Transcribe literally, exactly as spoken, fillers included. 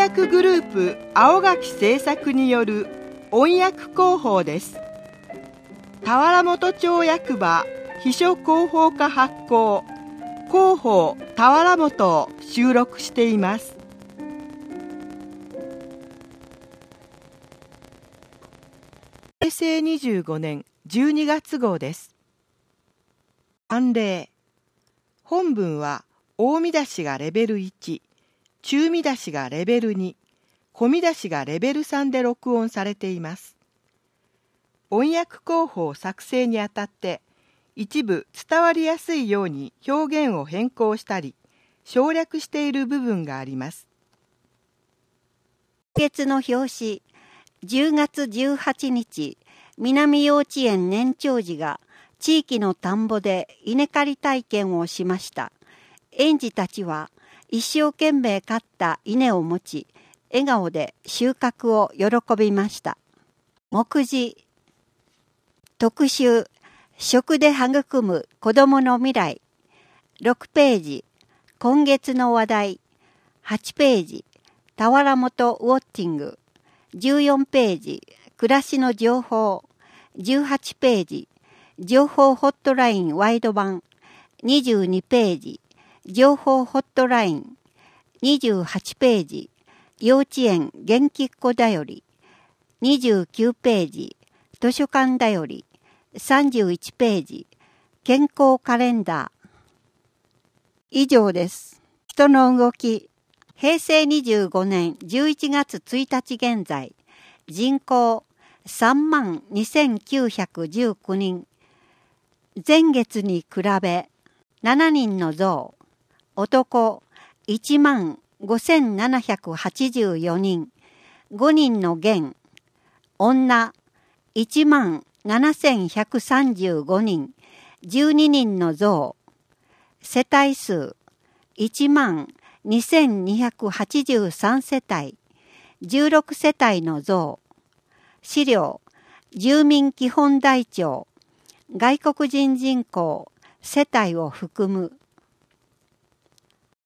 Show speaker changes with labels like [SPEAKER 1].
[SPEAKER 1] 訳グループ青垣製作による音訳広報です。田原本町役場秘書広報課発行広報田原本を収録しています。へいせいにじゅうごねんじゅうにがつ号です。案例。本文は大見出しがレベルいち、中見出しがレベルに、小見出しがレベルさんで録音されています。音訳広報作成にあたって一部伝わりやすいように表現を変更したり省略している部分があります。
[SPEAKER 2] 今月の表紙、じゅうがつじゅうはちにち、南幼稚園年長児が地域の田んぼで稲刈り体験をしました。園児たちは一生懸命刈った稲を持ち、笑顔で収穫を喜びました。目次、特集、食で育む子どもの未来。ろくページ、今月の話題。はちページ、田原本ウォッチング。じゅうよんページ、暮らしの情報。じゅうはちページ、情報ホットラインワイド版。にじゅうにページ、情報ホットライン。にじゅうはちページ、幼稚園元気っ子だより。にじゅうきゅうページ、図書館だより。さんじゅういちページ、健康カレンダー。以上です。人の動き。へいせいにじゅうごねんじゅういちがつついたち現在、人口さんまんにせんきゅうひゃくじゅうきゅうにん。前月に比べしちにんの増。男いちまんごせんななひゃくはちじゅうよにん。ごにんの減。女いちまんななせんひゃくさんじゅうごにん。じゅうににんの増。世帯数いちまんにせんにひゃくはちじゅうさん世帯。じゅうろく世帯の増。資料、住民基本台帳。外国人人口、世帯を含む。